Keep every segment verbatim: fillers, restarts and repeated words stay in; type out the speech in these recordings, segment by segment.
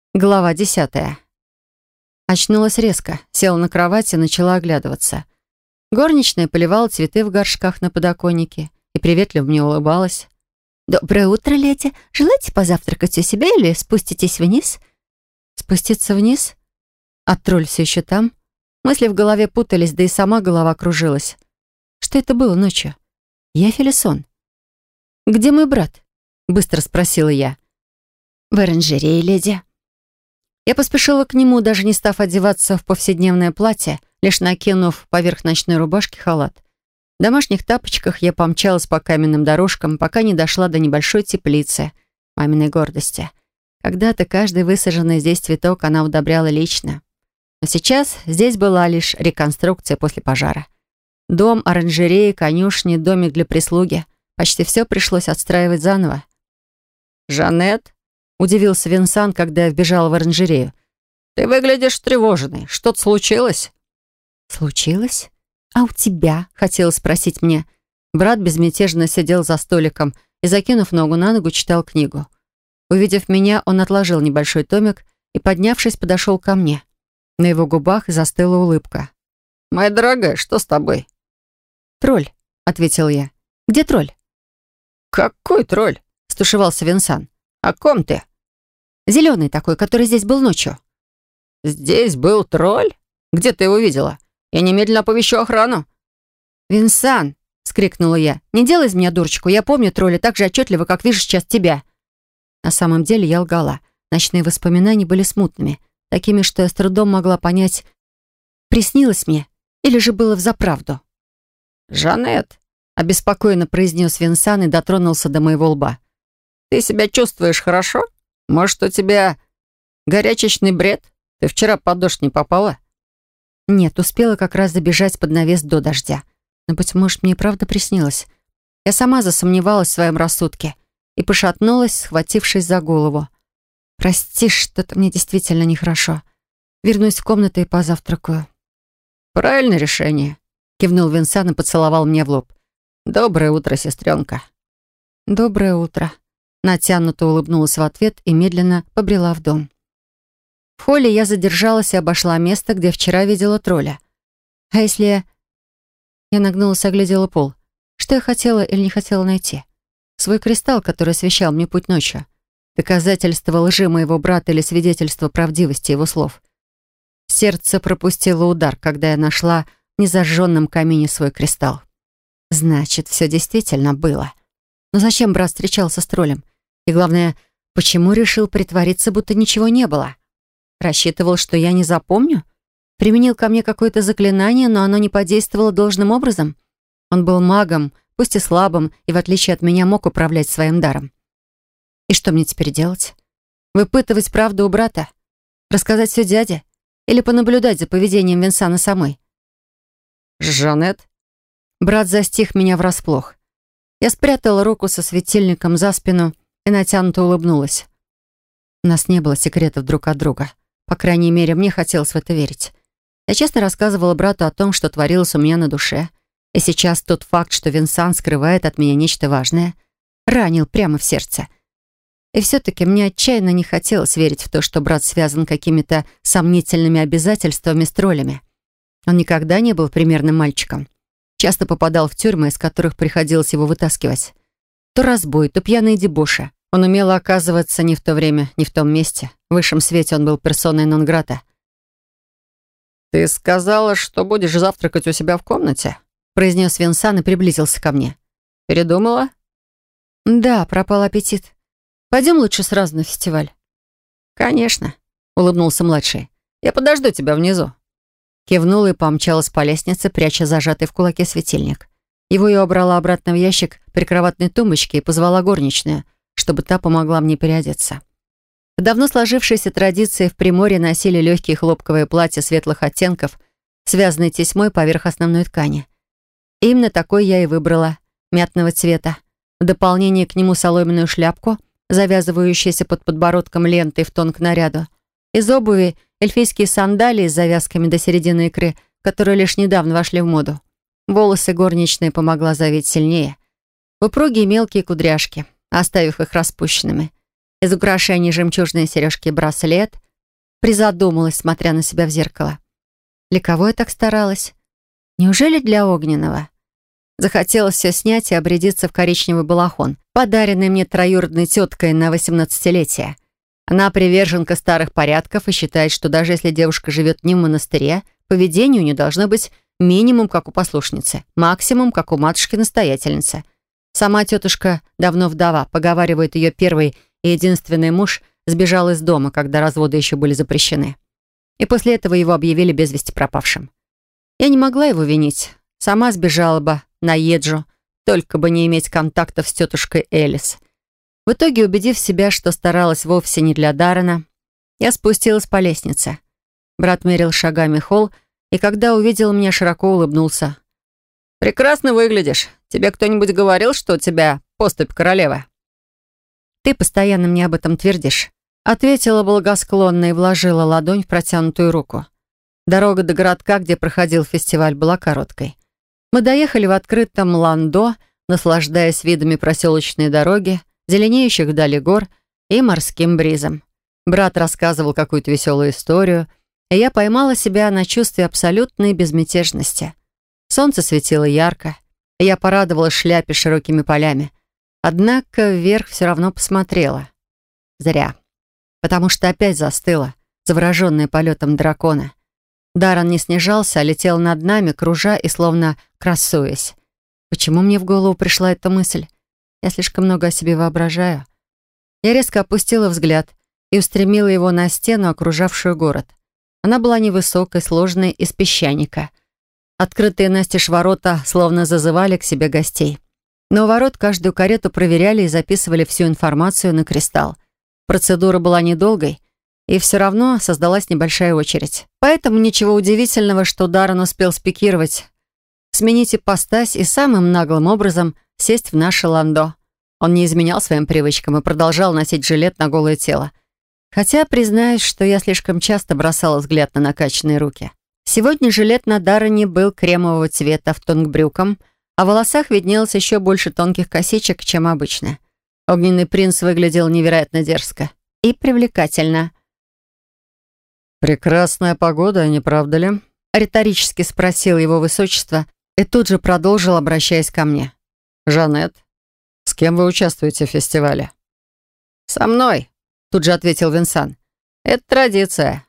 Глава десятая. Очнулась резко, села на кровать и начала оглядываться. Горничная поливала цветы в горшках на подоконнике и приветливо мне улыбалась. «Доброе утро, леди. Желаете позавтракать у себя или спуститесь вниз?» «Спуститься вниз? А тролль все еще там?» Мысли в голове путались, да и сама голова кружилась. Что это было ночью? Я или сон? «Где мой брат?» — быстро спросила я. «В оранжерее, леди». Я поспешила к нему, даже не став одеваться в повседневное платье, лишь накинув поверх ночной рубашки халат. В домашних тапочках я помчалась по каменным дорожкам, пока не дошла до небольшой теплицы, маминой гордости. Когда-то каждый высаженный здесь цветок она удобряла лично. Но сейчас здесь была лишь реконструкция после пожара. Дом, оранжереи, конюшни, домик для прислуги. Почти все пришлось отстраивать заново. «Жанет?» — удивился Винсан, когда я вбежала в оранжерею. «Ты выглядишь тревоженной. Что-то случилось?» «Случилось? А у тебя?» — хотела спросить мне. Брат безмятежно сидел за столиком и, закинув ногу на ногу, читал книгу. Увидев меня, он отложил небольшой томик и, поднявшись, подошел ко мне. На его губах застыла улыбка. «Моя дорогая, что с тобой?» «Тролль», — ответил я. «Где тролль?» «Какой тролль?» — стушевался Винсан. «О ком ты?» «Зеленый такой, который здесь был ночью». «Здесь был тролль? Где ты его видела? Я немедленно оповещу охрану». «Винсан!» — скрикнула я. «Не делай из меня дурочку. Я помню тролля так же отчетливо, как вижу сейчас тебя». На самом деле я лгала. Ночные воспоминания были смутными, такими, что я с трудом могла понять, приснилось мне или же было взаправду. «Жанет», — обеспокоенно произнес Винсан и дотронулся до моего лба. «Ты себя чувствуешь хорошо? Может, у тебя горячечный бред? Ты вчера под дождь не попала?» Нет, успела как раз забежать под навес до дождя. Но, быть может, мне и правда приснилось. Я сама засомневалась в своем рассудке и пошатнулась, схватившись за голову. «Прости, что-то мне действительно нехорошо. Вернусь в комнату и позавтракаю». «Правильное решение», — кивнул Винсан и поцеловал мне в лоб. «Доброе утро, сестренка». «Доброе утро». Натянуто улыбнулась в ответ и медленно побрела в дом. В холле я задержалась и обошла место, где вчера видела тролля. А если я... Я нагнулась и оглядела пол. Что я хотела или не хотела найти? Свой кристалл, который освещал мне путь ночью. Доказательство лжи моего брата или свидетельство правдивости его слов. Сердце пропустило удар, когда я нашла в незажженном камине свой кристалл. Значит, все действительно было. Но зачем брат встречался с троллем? И главное, почему решил притвориться, будто ничего не было? Рассчитывал, что я не запомню? Применил ко мне какое-то заклинание, но оно не подействовало должным образом? Он был магом, пусть и слабым, и в отличие от меня мог управлять своим даром. И что мне теперь делать? Выпытывать правду у брата? Рассказать все дяде? Или понаблюдать за поведением Винсана самой? «Жанет?» Брат застиг меня врасплох. Я спрятала руку со светильником за спину и натянуто улыбнулась. У нас не было секретов друг от друга. По крайней мере, мне хотелось в это верить. Я честно рассказывала брату о том, что творилось у меня на душе. И сейчас тот факт, что Винсан скрывает от меня нечто важное, ранил прямо в сердце. И все-таки мне отчаянно не хотелось верить в то, что брат связан какими-то сомнительными обязательствами с троллями. Он никогда не был примерным мальчиком. Часто попадал в тюрьмы, из которых приходилось его вытаскивать. То разбой, то пьяные дебоши. Он умел оказываться не в то время, не в том месте. В высшем свете он был персоной нон-грата. «Ты сказала, что будешь завтракать у себя в комнате?» произнес Винсан и приблизился ко мне. «Передумала?» «Да, пропал аппетит. Пойдем лучше сразу на фестиваль». «Конечно», — улыбнулся младший. «Я подожду тебя внизу». Кивнула и помчалась по лестнице, пряча зажатый в кулаке светильник. Его я убрала обратно в ящик прикроватной тумбочки и позвала горничную, чтобы та помогла мне переодеться. По давно сложившейся традиции в Приморье носили легкие хлопковые платья светлых оттенков, связанные тесьмой поверх основной ткани. Именно такой я и выбрала, мятного цвета. В дополнение к нему соломенную шляпку, завязывающуюся под подбородком лентой в тон к наряду. Из обуви эльфийские сандалии с завязками до середины икры, которые лишь недавно вошли в моду. Волосы горничная помогла завить сильнее. В упругие мелкие кудряшки, оставив их распущенными. Из украшений жемчужные сережки и браслет. Призадумалась, смотря на себя в зеркало. Для кого я так старалась? Неужели для Огненного? Захотелось все снять и обрядиться в коричневый балахон, подаренный мне троюродной теткой на восемнадцатилетие. Она приверженка старых порядков и считает, что даже если девушка живет не в монастыре, поведение у нее должно быть минимум, как у послушницы, максимум, как у матушки-настоятельницы. Сама тетушка давно вдова, поговаривает, ее первый и единственный муж сбежал из дома, когда разводы еще были запрещены. И после этого его объявили без вести пропавшим. Я не могла его винить. Сама сбежала бы на Еджу, только бы не иметь контактов с тетушкой Элис. В итоге, убедив себя, что старалась вовсе не для Даррена, я спустилась по лестнице. Брат мерил шагами холл, и когда увидел меня, широко улыбнулся. «Прекрасно выглядишь. Тебе кто-нибудь говорил, что у тебя поступь королевы?» «Ты постоянно мне об этом твердишь», — ответила благосклонно и вложила ладонь в протянутую руку. Дорога до городка, где проходил фестиваль, была короткой. Мы доехали в открытом ландо, наслаждаясь видами проселочной дороги, зеленеющих вдали гор и морским бризом. Брат рассказывал какую-то веселую историю, и я поймала себя на чувстве абсолютной безмятежности. Солнце светило ярко, и я порадовалась шляпе с широкими полями. Однако вверх все равно посмотрела. Зря. Потому что опять застыла, завороженная полетом дракона. Даррен не снижался, а летел над нами, кружа и словно красуясь. Почему мне в голову пришла эта мысль? Я слишком много о себе воображаю. Я резко опустила взгляд и устремила его на стену, окружавшую город. Она была невысокой, сложной, из песчаника. Открытые настежь ворота словно зазывали к себе гостей. Но у ворот каждую карету проверяли и записывали всю информацию на кристалл. Процедура была недолгой, и все равно создалась небольшая очередь. Поэтому ничего удивительного, что Даррен успел спикировать, сменить ипостась и самым наглым образом сесть в наше ландо. Он не изменял своим привычкам и продолжал носить жилет на голое тело. Хотя, признаюсь, что я слишком часто бросала взгляд на накачанные руки. Сегодня жилет на Даррене был кремового цвета в тон к брюкам, а в волосах виднелось еще больше тонких косичек, чем обычно. Огненный принц выглядел невероятно дерзко и привлекательно. «Прекрасная погода, не правда ли?» — риторически спросил его высочество и тут же продолжил, обращаясь ко мне. «Жанет, с кем вы участвуете в фестивале?» «Со мной», — тут же ответил Винсан. «Это традиция».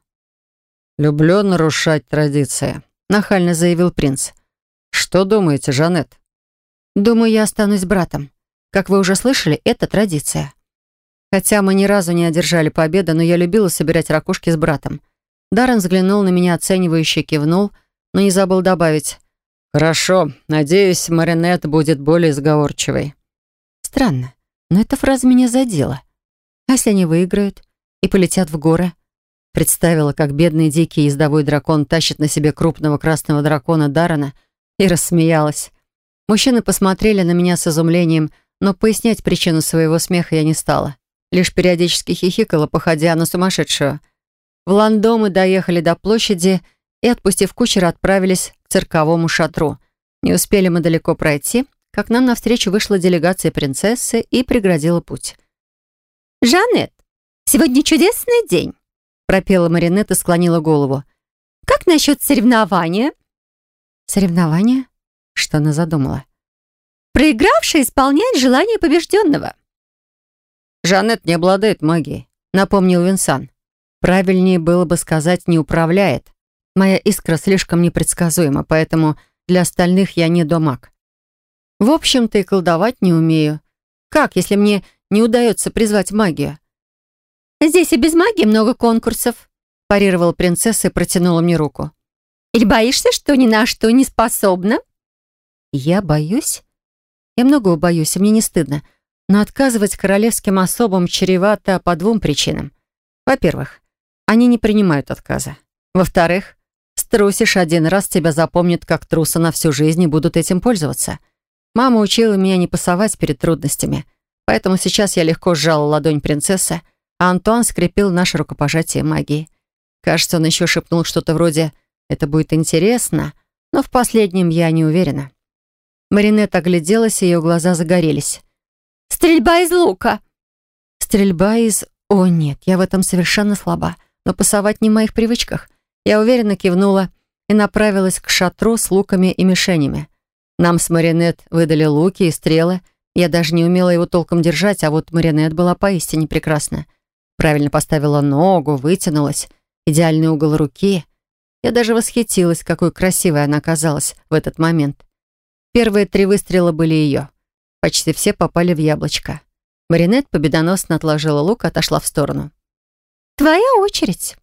«Люблю нарушать традиции», — нахально заявил принц. «Что думаете, Жанет?» «Думаю, я останусь братом. Как вы уже слышали, это традиция. Хотя мы ни разу не одержали победы, но я любила собирать ракушки с братом». Даррен взглянул на меня оценивающе, кивнул, но не забыл добавить. «Хорошо. Надеюсь, Маринет будет более сговорчивой». Странно, но эта фраза меня задела. А если они выиграют и полетят в горы? Представила, как бедный дикий ездовой дракон тащит на себе крупного красного дракона Даррена, и рассмеялась. Мужчины посмотрели на меня с изумлением, но пояснять причину своего смеха я не стала. Лишь периодически хихикала, походя на сумасшедшую. В ландо мы доехали до площади и, отпустив кучера, отправились к цирковому шатру. Не успели мы далеко пройти, как нам навстречу вышла делегация принцессы и преградила путь. «Жанет, сегодня чудесный день», — пропела Маринет и склонила голову. «Как насчет соревнования?» «Соревнования?» Что она задумала? «Проигравший исполняет желание побежденного». «Жанет не обладает магией», — напомнил Винсан. Правильнее было бы сказать «не управляет». Моя искра слишком непредсказуема, поэтому для остальных я не домаг. В общем-то и колдовать не умею. Как, если мне не удается призвать магию? «Здесь и без магии много конкурсов», — парировала принцесса и протянула мне руку. «Или боишься, что ни на что не способна?» «Я боюсь?» Я многого боюсь, и мне не стыдно. Но отказывать королевским особам чревато по двум причинам. Во-первых, они не принимают отказа. Во-вторых, струсишь один раз, тебя запомнят как труса на всю жизнь и будут этим пользоваться. Мама учила меня не пасовать перед трудностями, поэтому сейчас я легко сжала ладонь принцессы, а Антуан скрепил наше рукопожатие магией. Кажется, он еще шепнул что-то вроде «это будет интересно», но в последнем я не уверена. Маринет огляделась, и ее глаза загорелись. «Стрельба из лука!» Стрельба из... О, нет, я в этом совершенно слаба. Но пасовать не в моих привычках. Я уверенно кивнула и направилась к шатру с луками и мишенями. Нам с Маринет выдали луки и стрелы. Я даже не умела его толком держать, а вот Маринет была поистине прекрасна. Правильно поставила ногу, вытянулась. Идеальный угол руки. Я даже восхитилась, какой красивой она оказалась в этот момент. Первые три выстрела были ее. Почти все попали в яблочко. Маринет победоносно отложила лук и отошла в сторону. «Твоя очередь».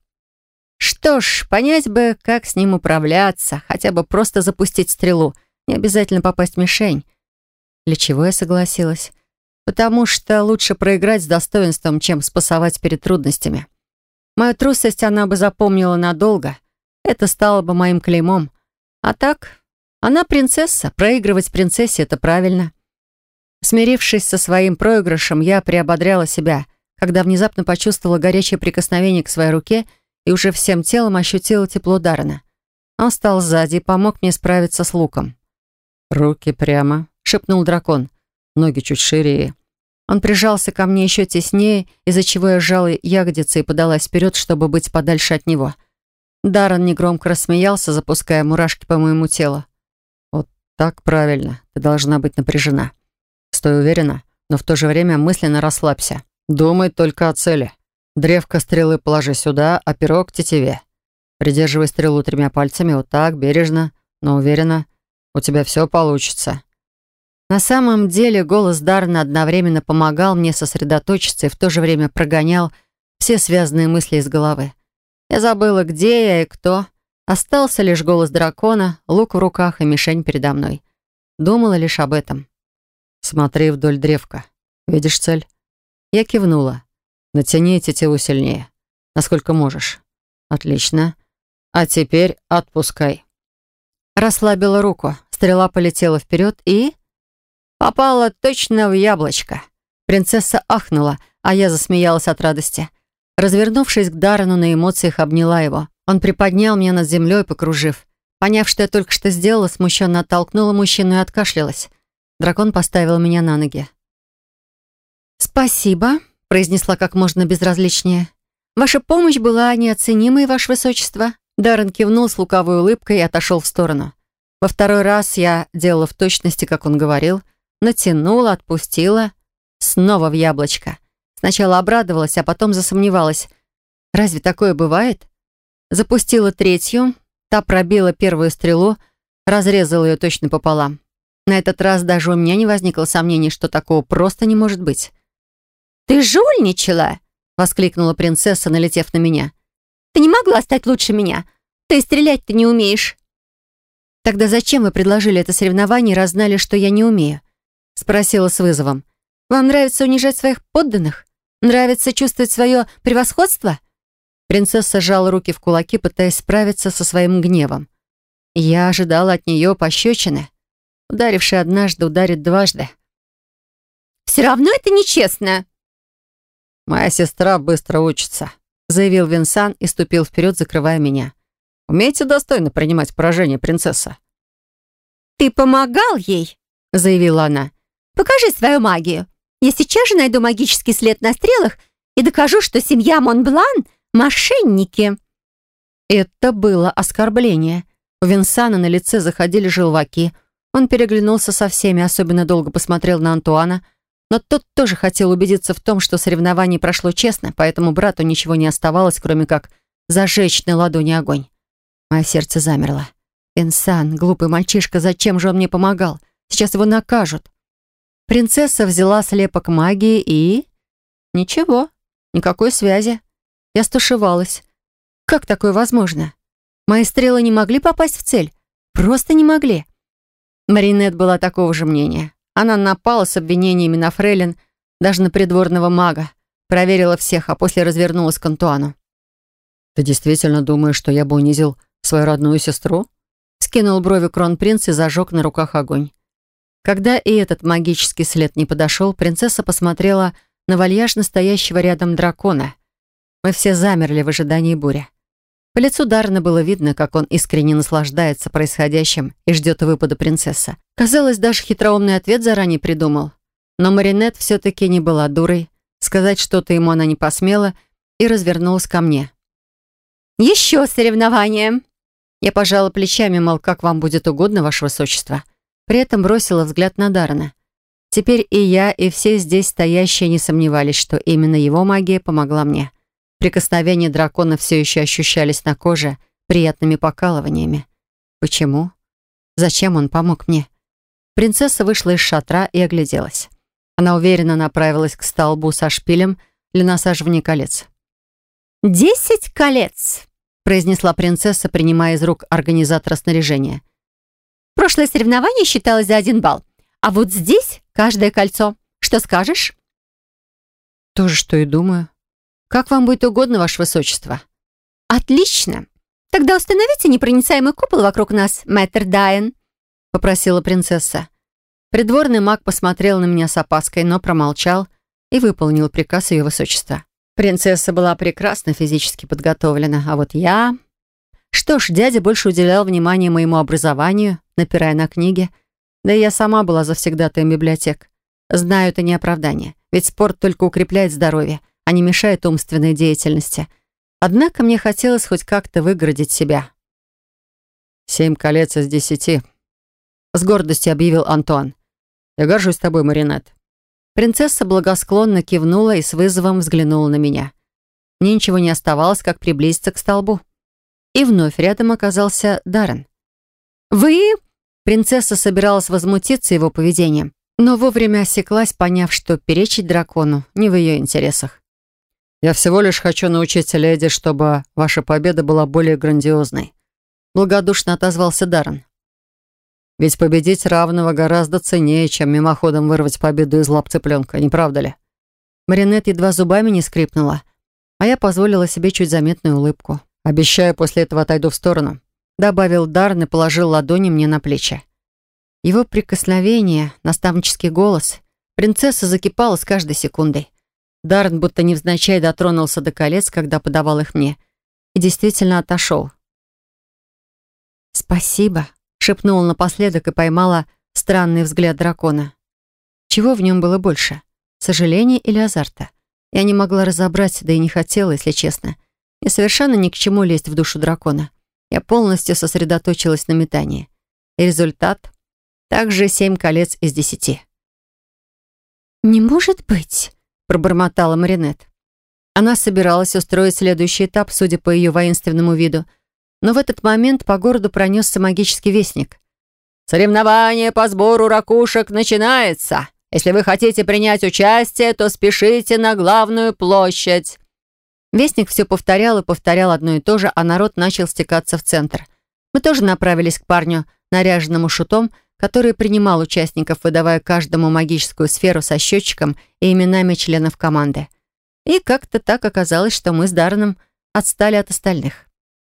Что ж, понять бы, как с ним управляться, хотя бы просто запустить стрелу, не обязательно попасть в мишень. Для чего я согласилась? Потому что лучше проиграть с достоинством, чем спасовать перед трудностями. Мою трусость она бы запомнила надолго. Это стало бы моим клеймом. А так, она принцесса, проигрывать принцессе — это правильно. Смирившись со своим проигрышем, я приободряла себя, когда внезапно почувствовала горячее прикосновение к своей руке и уже всем телом ощутила тепло Даррена. Он встал сзади и помог мне справиться с луком. «Руки прямо», — шепнул дракон. «Ноги чуть шире». Он прижался ко мне еще теснее, из-за чего я сжала ягодицы и подалась вперед, чтобы быть подальше от него. Даррен негромко рассмеялся, запуская мурашки по моему телу. «Вот так правильно. Ты должна быть напряжена. Стой уверенно, но в то же время мысленно расслабься. Думай только о цели. Древко стрелы положи сюда, а перо к тетиве. Придерживай стрелу тремя пальцами, вот так, бережно, но уверенно. У тебя все получится». На самом деле голос Даррена одновременно помогал мне сосредоточиться и в то же время прогонял все связанные мысли из головы. Я забыла, где я и кто. Остался лишь голос дракона, лук в руках и мишень передо мной. Думала лишь об этом. «Смотри вдоль древка. Видишь цель?» Я кивнула. «Натяни тетиву сильнее. Насколько можешь». «Отлично. А теперь отпускай». Расслабила руку. Стрела полетела вперед и... попала точно в яблочко. Принцесса ахнула, а я засмеялась от радости. Развернувшись к Даррену, на эмоциях обняла его. Он приподнял меня над землей, покружив. Поняв, что я только что сделала, смущенно оттолкнула мужчину и откашлялась. Дракон поставил меня на ноги. «Спасибо», — произнесла как можно безразличнее. «Ваша помощь была неоценимой, Ваше Высочество». Даррен кивнул с лукавой улыбкой и отошел в сторону. Во второй раз я делала в точности, как он говорил, натянула, отпустила, снова в яблочко. Сначала обрадовалась, а потом засомневалась. Разве такое бывает? Запустила третью, та пробила первую стрелу, разрезала ее точно пополам. На этот раз даже у меня не возникло сомнений, что такого просто не может быть. «Ты жульничала!» — воскликнула принцесса, налетев на меня. «Ты не могла стать лучше меня. Ты стрелять-то не умеешь». «Тогда зачем вы предложили это соревнование, раз знали, что я не умею?» — спросила с вызовом. «Вам нравится унижать своих подданных? Нравится чувствовать свое превосходство?» Принцесса сжала руки в кулаки, пытаясь справиться со своим гневом. Я ожидала от нее пощечины. Ударивший однажды, ударит дважды. «Все равно это нечестно!» «Моя сестра быстро учится», — заявил Винсан и ступил вперед, закрывая меня. «Умейте достойно принимать поражение, принцесса». «Ты помогал ей», — заявила она. «Покажи свою магию. Я сейчас же найду магический след на стрелах и докажу, что семья Монблан — мошенники». Это было оскорбление. У Винсана на лице заходили желваки. Он переглянулся со всеми, особенно долго посмотрел на Антуана, но тот тоже хотел убедиться в том, что соревнование прошло честно, поэтому брату ничего не оставалось, кроме как зажечь на ладони огонь. Мое сердце замерло. Винсан, глупый мальчишка, зачем же он мне помогал? Сейчас его накажут. Принцесса взяла слепок магии и... Ничего, никакой связи. Я стушевалась. Как такое возможно? Мои стрелы не могли попасть в цель. Просто не могли. Маринет была такого же мнения. Она напала с обвинениями на фрейлин, даже на придворного мага. Проверила всех, а после развернулась к Антуану. «Ты действительно думаешь, что я бы унизил свою родную сестру?» Скинул брови кронпринц и зажег на руках огонь. Когда и этот магический след не подошел, принцесса посмотрела на вальяжно стоящего рядом дракона. Мы все замерли в ожидании бури. По лицу Даррена было видно, как он искренне наслаждается происходящим и ждет выпада принцессы. Казалось, даже хитроумный ответ заранее придумал. Но Маринет все-таки не была дурой. Сказать что-то ему она не посмела и развернулась ко мне. «Еще соревнования!» Я пожала плечами, мол, как вам будет угодно, ваше высочество. При этом бросила взгляд на Даррена. Теперь и я, и все здесь стоящие не сомневались, что именно его магия помогла мне. Прикосновения дракона все еще ощущались на коже приятными покалываниями. Почему? Зачем он помог мне? Принцесса вышла из шатра и огляделась. Она уверенно направилась к столбу со шпилем для насаживания колец. «Десять колец!» — произнесла принцесса, принимая из рук организатора снаряжения. «Прошлое соревнование считалось за один балл, а вот здесь каждое кольцо. Что скажешь?» «То же, что и думаю. Как вам будет угодно, ваше высочество?» «Отлично! Тогда установите непроницаемый купол вокруг нас, мэтр Дайен», — попросила принцесса. Придворный маг посмотрел на меня с опаской, но промолчал и выполнил приказ ее высочества. Принцесса была прекрасно физически подготовлена, а вот я... Что ж, дядя больше уделял внимания моему образованию, напирая на книги, да и я сама была завсегдатаем библиотек. Знаю, это не оправдание, ведь спорт только укрепляет здоровье, а не мешает умственной деятельности. Однако мне хотелось хоть как-то выгородить себя. «Семь колец из десяти», — с гордостью объявил Антуан. «Я горжусь тобой, Маринет». Принцесса благосклонно кивнула и с вызовом взглянула на меня. Мне ничего не оставалось, как приблизиться к столбу. И вновь рядом оказался Даррен. «Вы...» Принцесса собиралась возмутиться его поведением, но вовремя осеклась, поняв, что перечить дракону не в ее интересах. «Я всего лишь хочу научить леди, чтобы ваша победа была более грандиозной», благодушно отозвался Даррен. «Ведь победить равного гораздо ценнее, чем мимоходом вырвать победу из лап цыпленка, не правда ли?» Маринет едва зубами не скрипнула, а я позволила себе чуть заметную улыбку. «Обещаю, после этого отойду в сторону», добавил Даррен и положил ладони мне на плечи. Его прикосновение, наставнический голос, принцесса закипала с каждой секундой. Даррен будто невзначай дотронулся до колец, когда подавал их мне, и действительно отошел. «Спасибо», — шепнула напоследок и поймала странный взгляд дракона. Чего в нем было больше? Сожаления или азарта? Я не могла разобрать, да и не хотела, если честно. И совершенно ни к чему лезть в душу дракона. Я полностью сосредоточилась на метании. И результат — также семь колец из десяти. «Не может быть», — пробормотала Маринет. Она собиралась устроить следующий этап, судя по ее воинственному виду. Но в этот момент по городу пронесся магический вестник. «Соревнование по сбору ракушек начинается. Если вы хотите принять участие, то спешите на главную площадь». Вестник все повторял и повторял одно и то же, а народ начал стекаться в центр. Мы тоже направились к парню, наряженному шутом, который принимал участников, выдавая каждому магическую сферу со счетчиком и именами членов команды. И как-то так оказалось, что мы с Дарреном отстали от остальных.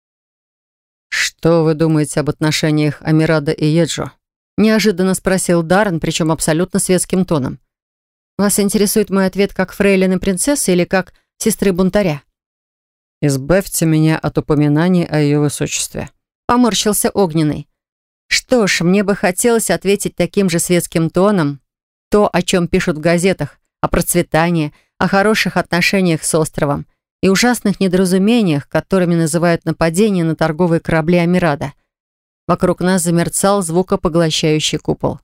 «Что вы думаете об отношениях Амирада и Еджо?» — неожиданно спросил Даррен, причем абсолютно светским тоном. «Вас интересует мой ответ как фрейлины принцессы или как сестры бунтаря?» «Избавьте меня от упоминаний о ее высочестве», — поморщился Огненный. «Что ж, мне бы хотелось ответить таким же светским тоном. То, о чем пишут в газетах, о процветании, о хороших отношениях с островом и ужасных недоразумениях, которыми называют нападение на торговые корабли Амирада». Вокруг нас замерцал звукопоглощающий купол.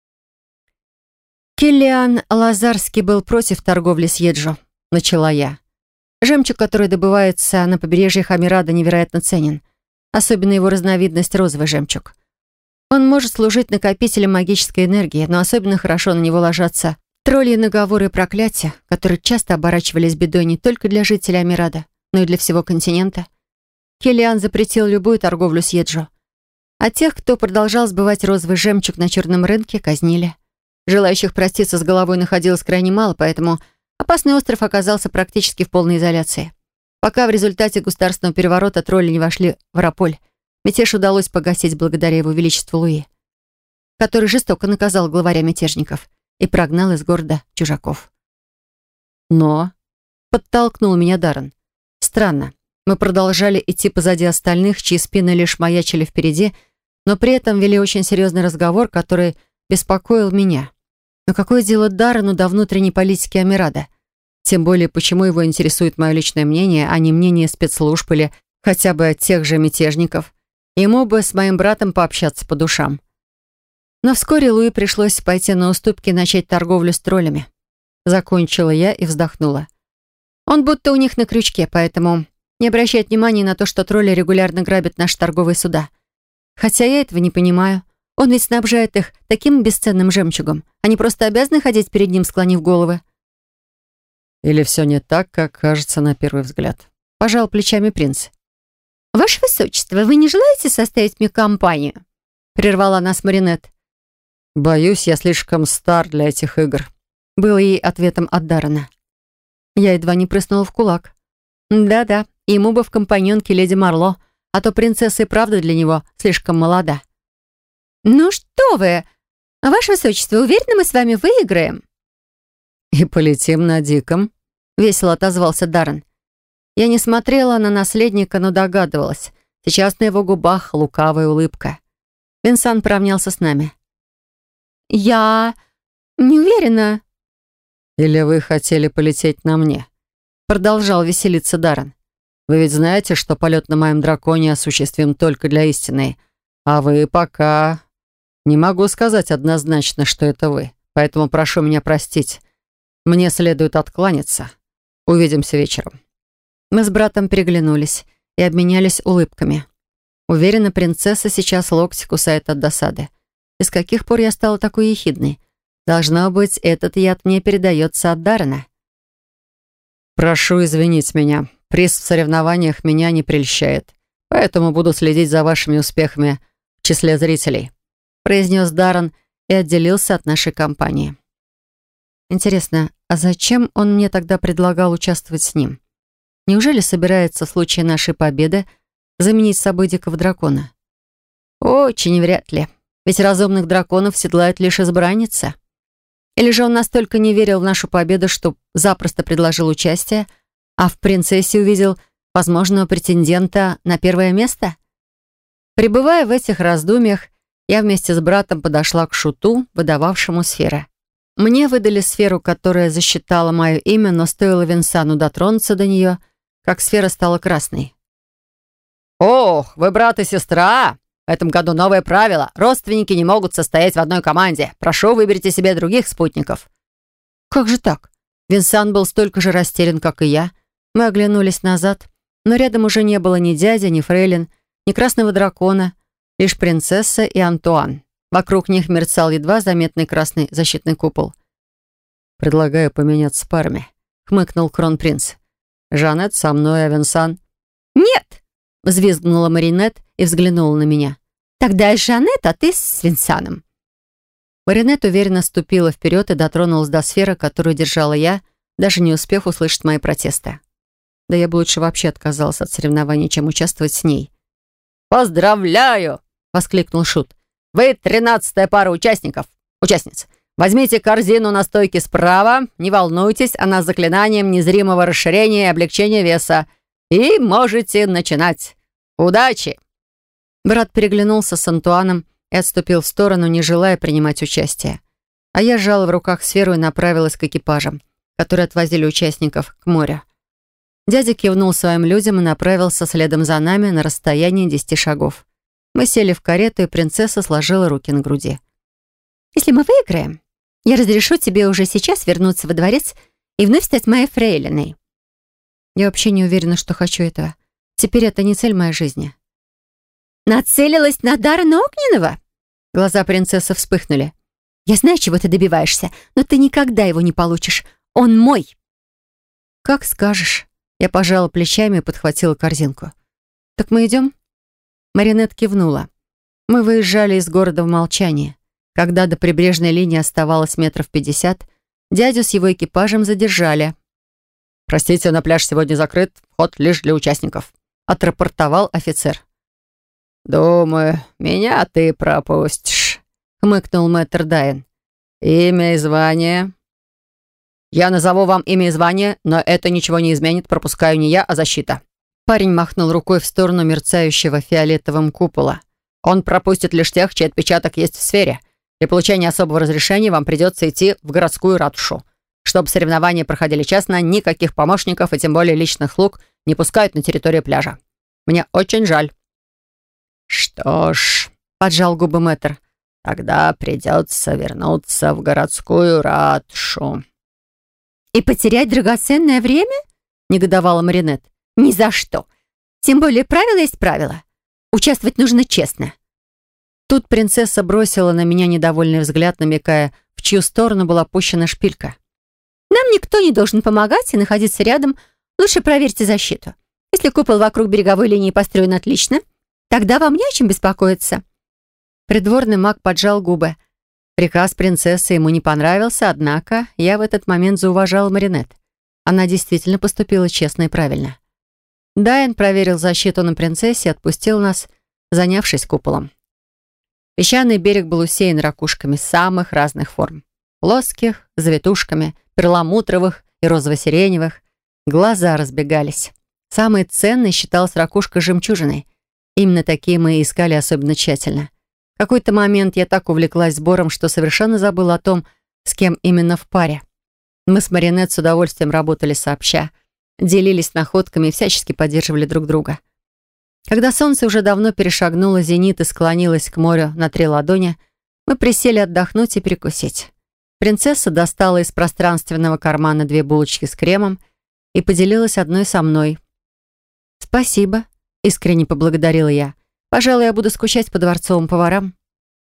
«Киллиан Лазарский был против торговли с Еджо», — начала я. «Жемчуг, который добывается на побережьях Амирада, невероятно ценен. Особенно его разновидность розовый жемчуг. Он может служить накопителем магической энергии, но особенно хорошо на него ложатся тролли, наговоры и проклятия, которые часто оборачивались бедой не только для жителей Амирада, но и для всего континента. Киллиан запретил любую торговлю с Еджо. А тех, кто продолжал сбывать розовый жемчуг на черном рынке, казнили. Желающих проститься с головой находилось крайне мало, поэтому опасный остров оказался практически в полной изоляции. Пока в результате государственного переворота тролли не вошли в Раполь, мятеж удалось погасить благодаря его величеству Луи, который жестоко наказал главаря мятежников и прогнал из города чужаков. Но подтолкнул меня Даррен. Странно, мы продолжали идти позади остальных, чьи спины лишь маячили впереди, но при этом вели очень серьезный разговор, который беспокоил меня. Но какое дело Даррену до внутренней политики Амирада? Тем более, почему его интересует мое личное мнение, а не мнение спецслужб или хотя бы тех же мятежников. Ему бы с моим братом пообщаться по душам. Но вскоре Луи пришлось пойти на уступки и начать торговлю с троллями. Закончила я и вздохнула. Он будто у них на крючке, поэтому не обращает внимания на то, что тролли регулярно грабят наши торговые суда. Хотя я этого не понимаю. Он ведь снабжает их таким бесценным жемчугом. Они просто обязаны ходить перед ним, склонив головы. Или все не так, как кажется на первый взгляд? Пожал плечами принц. «Ваше Высочество, вы не желаете составить мне компанию?» Прервала нас Маринет. «Боюсь, я слишком стар для этих игр», был ей ответом от Даррена. Я едва не прыснула в кулак. Да-да, ему бы в компаньонке леди Марло, а то принцесса и правда для него слишком молода. «Ну что вы! Ваше Высочество, уверены, мы с вами выиграем?» «И полетим на диком», — весело отозвался Даррен. Я не смотрела на наследника, но догадывалась. Сейчас на его губах лукавая улыбка. Винсан поравнялся с нами. «Я не уверена». «Или вы хотели полететь на мне?» Продолжал веселиться Даррен. «Вы ведь знаете, что полет на моем драконе осуществим только для истины, а вы пока... Не могу сказать однозначно, что это вы, поэтому прошу меня простить. Мне следует откланяться. Увидимся вечером». Мы с братом переглянулись и обменялись улыбками. Уверена, принцесса сейчас локти кусает от досады. И с каких пор я стала такой ехидной? Должно быть, этот яд мне передается от Даррена. «Прошу извинить меня. Приз в соревнованиях меня не прельщает, поэтому буду следить за вашими успехами в числе зрителей», произнес Даррен и отделился от нашей компании. Интересно, а зачем он мне тогда предлагал участвовать с ним? Неужели собирается в случае нашей победы заменить собой дикого дракона? Очень вряд ли, ведь разумных драконов седлает лишь избранница. Или же он настолько не верил в нашу победу, что запросто предложил участие, а в принцессе увидел возможного претендента на первое место? Пребывая в этих раздумьях, я вместе с братом подошла к шуту, выдававшему сферы. Мне выдали сферу, которая засчитала мое имя, но стоило Винсану дотронуться до нее, как сфера стала красной. «Ох, вы брат и сестра! В этом году новое правило. Родственники не могут состоять в одной команде. Прошу, выберите себе других спутников». «Как же так?» Винсан был столько же растерян, как и я. Мы оглянулись назад, но рядом уже не было ни дяди, ни фрейлин, ни красного дракона, лишь принцесса и Антуан. Вокруг них мерцал едва заметный красный защитный купол. «Предлагаю поменяться парами», — хмыкнул кронпринц. «Жанет со мной, а Винсан...» «Нет!» — взвизгнула Маринет и взглянула на меня. «Тогда я Жанет, а ты с Винсаном». Маринет уверенно ступила вперед и дотронулась до сферы, которую держала я, даже не успев услышать мои протесты. Да я бы лучше вообще отказалась от соревнований, чем участвовать с ней. «Поздравляю!» — воскликнул Шут. «Вы тринадцатая пара участников, участниц. Возьмите корзину на стойке справа, не волнуйтесь, она с заклинанием незримого расширения и облегчения веса. И можете начинать. Удачи!» Брат переглянулся с Антуаном и отступил в сторону, не желая принимать участие. А я сжала в руках сферу и направилась к экипажам, которые отвозили участников к морю. Дядя кивнул своим людям и направился следом за нами на расстоянии десяти шагов. Мы сели в карету, и принцесса сложила руки на груди. «Если мы выиграем, я разрешу тебе уже сейчас вернуться во дворец и вновь стать моей фрейлиной». Я вообще не уверена, что хочу этого. Теперь это не цель моей жизни. «Нацелилась на Даррена Огненного?» Глаза принцессы вспыхнули. «Я знаю, чего ты добиваешься, но ты никогда его не получишь. Он мой!» «Как скажешь». Я пожала плечами и подхватила корзинку. «Так мы идем?» Маринет кивнула. Мы выезжали из города в молчании. Когда до прибрежной линии оставалось метров пятьдесят, дядю с его экипажем задержали. «Простите, но пляж сегодня закрыт, вход лишь для участников», — отрапортовал офицер. «Думаю, меня ты пропустишь», — хмыкнул мэтр Дайен. «Имя и звание?» «Я назову вам имя и звание, но это ничего не изменит, пропускаю не я, а защита». Парень махнул рукой в сторону мерцающего фиолетовым купола. «Он пропустит лишь тех, чей отпечаток есть в сфере. Для получения особого разрешения вам придется идти в городскую ратушу. чтобы соревнования проходили честно, никаких помощников и тем более личных слуг не пускают на территорию пляжа. Мне очень жаль». «Что ж», — поджал губы мэтр, «тогда придется вернуться в городскую ратушу». «И потерять драгоценное время?» — негодовала Маринет. «Ни за что. Тем более правило есть правило. Участвовать нужно честно». Тут принцесса бросила на меня недовольный взгляд, намекая, в чью сторону была пущена шпилька. «Нам никто не должен помогать и находиться рядом. Лучше проверьте защиту. Если купол вокруг береговой линии построен отлично, тогда вам не о чем беспокоиться». Придворный маг поджал губы. Приказ принцессы ему не понравился, однако я в этот момент зауважала Маринет. Она действительно поступила честно и правильно. Дайан проверил защиту на принцессе и отпустил нас, занявшись куполом. Песчаный берег был усеян ракушками самых разных форм. Плоских, с завитушками, перламутровых и розово-сиреневых. Глаза разбегались. Самой ценной считалась ракушка жемчужиной. Именно такие мы и искали особенно тщательно. В какой-то момент я так увлеклась сбором, что совершенно забыла о том, с кем именно в паре. Мы с Маринет с удовольствием работали сообща, делились находками и всячески поддерживали друг друга. Когда солнце уже давно перешагнуло зенит и склонилось к морю на три ладони, мы присели отдохнуть и перекусить. Принцесса достала из пространственного кармана две булочки с кремом и поделилась одной со мной. «Спасибо», — искренне поблагодарила я. «Пожалуй, я буду скучать по дворцовым поварам».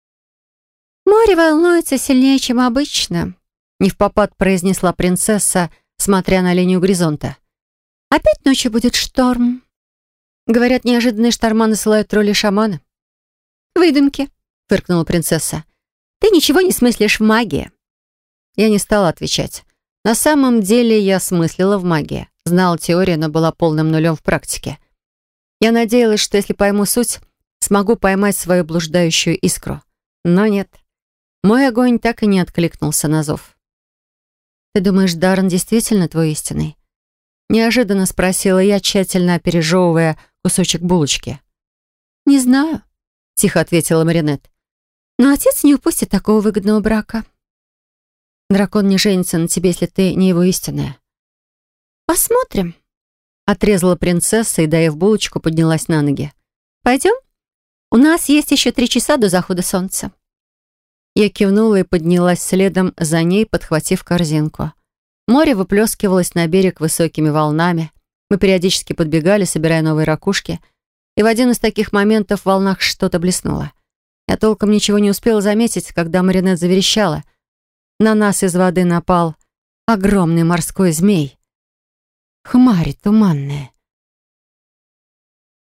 «Море волнуется сильнее, чем обычно», — невпопад произнесла принцесса, смотря на линию горизонта. «Опять ночью будет шторм». «Говорят, неожиданные шторма насылают роли шамана». «Выдумки», — фыркнула принцесса. «Ты ничего не смыслишь в магии». Я не стала отвечать. На самом деле я смыслила в магии. Знала теорию, но была полным нулем в практике. Я надеялась, что если пойму суть, смогу поймать свою блуждающую искру. Но нет. Мой огонь так и не откликнулся на зов. «Ты думаешь, Даррен действительно твой истинный?» Неожиданно спросила я, тщательно пережевывая кусочек булочки. «Не знаю», — тихо ответила Маринет. «Но отец не упустит такого выгодного брака». «Дракон не женится на тебе, если ты не его истинная». «Посмотрим», — отрезала принцесса и, доев булочку, поднялась на ноги. «Пойдем? У нас есть еще три часа до захода солнца». Я кивнула и поднялась следом за ней, подхватив корзинку. Море выплескивалось на берег высокими волнами. Мы периодически подбегали, собирая новые ракушки. И в один из таких моментов в волнах что-то блеснуло. Я толком ничего не успела заметить, когда Маринет заверещала. На нас из воды напал огромный морской змей. Хмарь туманная.